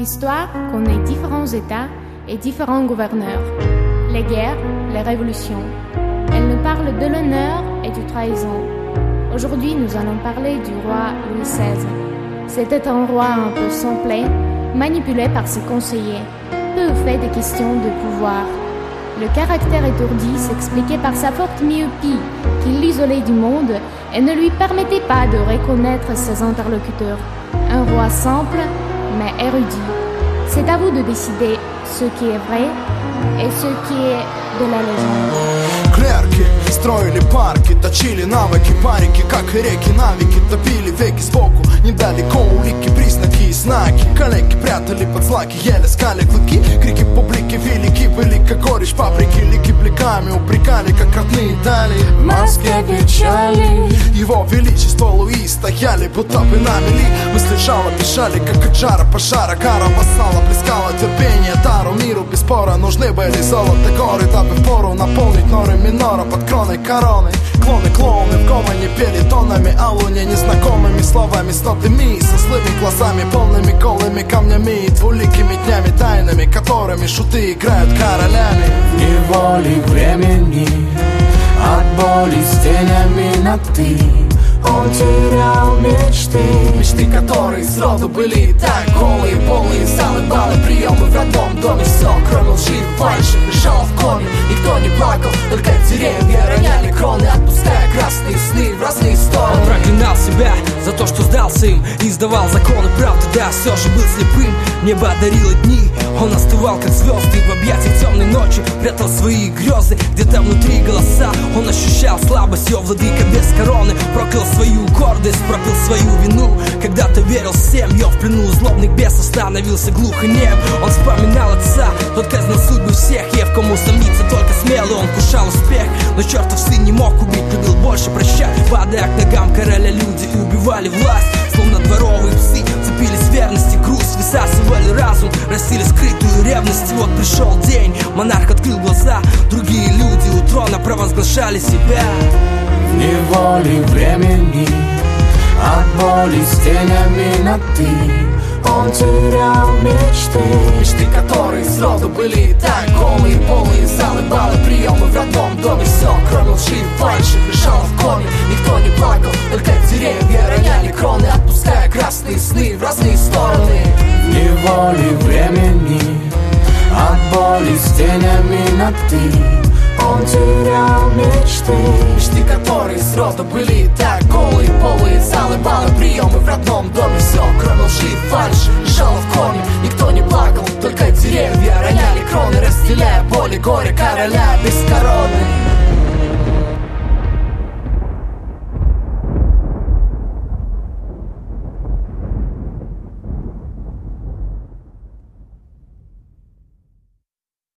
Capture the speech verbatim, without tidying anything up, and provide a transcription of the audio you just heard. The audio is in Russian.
l'histoire connaît différents États et différents gouverneurs, les guerres, les révolutions. Elle nous parle de l'honneur et du trahison. Aujourd'hui, nous allons parler du roi Louis seize. C'était un roi un peu simplé, manipulé par ses conseillers, peu au fait des questions de pouvoir. Le caractère étourdi s'expliquait par sa forte myopie qui l'isolait du monde et ne lui permettait pas de reconnaître ses interlocuteurs. Un roi simple, mais érudit. C'est à vous de décider ce qui est vrai et ce qui est de la légende. Клерки строили парки, точили навыки, парики, как и реки, навики, топили веки сбоку, недалеко улики, признаки и знаки. Коллеги прятали под злаки, еле скали клыки, крики публики велики были, как горечь паприки, лики блеками упрекали, как родные дали. В Москве печали. Его величество Луи стояли, будто бы на мели. Мысли жало бежали, как от жара пожара. Кара вассала, плескала терпение дару миру. Без спора нужны были золото горы, дабы впору наполнить норы минора под кроной короны. Клоны, клоуны в гомоне пели тонами о луне, незнакомыми словами, с нотами, со злыми глазами, полными голыми камнями и двуликими днями тайнами, которыми шуты играют королями. В неволе времени, от боли с тенями на ты, он терял мечты. Мечты, которые сроду были так голые, полные залы, балы, приемы в родном доме. Все, кроме лжи и фальши, лежало в коме. Никто не плакал, только деревья роняли кроны, отпуская красные сны в разные стороны. Он проклинал себя за то, что сдался им и издавал законы правды, да, все же был слепым. Небо одарило дни, он остывал, как звезды в объятиях темной ночи, прятал свои грезы, где-то внутри голоса. Он ощущал слабость, его владыка без короны, проклял свою гордость, пропил свою вину. Когда-то верил всем, ее в плену злобных бесов становился глух и нем. Он вспоминал отца, тот казнил судьбу всех, и в кому сомниться только смелый. Он кушал успех, но чертов сын не мог убить, любил больше прощать. Падая к ногам короля, люди убивали власть, словно дворовые псы, цепились в верности, груз, высасывали разум, растили скрытую ревность. И вот пришел день, монарх открыл глаза, другие люди у трона провозглашали себя. В неволе времени, от боли с тенями на ты, он терял мечты. Мечты, которые сроду были так голые, полные залы, балы, приемы в родном доме. Все, кроме лжи и фальши, лежало в коме. Никто не плакал, только деревья роняли кроны, отпуская красные сны в разные стороны. В неволе времени, от боли с тенями на ты, он терял мечты. Мечты, которые сроду были так голые, полые залы, балы, приемы в родном доме. Все, кроме лжи и фальши, лежало в коме. Никто не плакал, только деревья роняли кроны, разделяя боль и горе короля без короны.